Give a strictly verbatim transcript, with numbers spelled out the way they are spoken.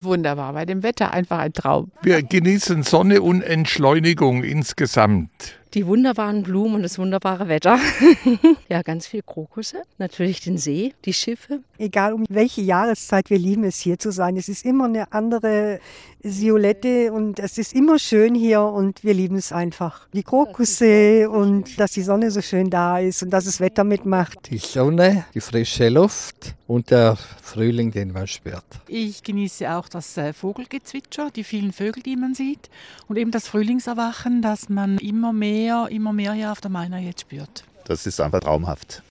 Wunderbar, bei dem Wetter einfach ein Traum. Wir genießen Sonne und Entschleunigung insgesamt. Die wunderbaren Blumen und das wunderbare Wetter. Ja, ganz viel Krokusse, natürlich den See, die Schiffe. Egal um welche Jahreszeit, wir lieben es hier zu sein. Es ist immer eine andere Violette und es ist immer schön hier und wir lieben es einfach. Die Krokusse und dass die Sonne so schön da ist und dass das Wetter mitmacht. Die Sonne, die frische Luft und der Frühling, den man spürt. Ich genieße auch das Vogelgezwitscher, die vielen Vögel, die man sieht und eben das Frühlingserwachen, das man immer mehr, immer mehr hier auf der Maina jetzt spürt. Das ist einfach traumhaft.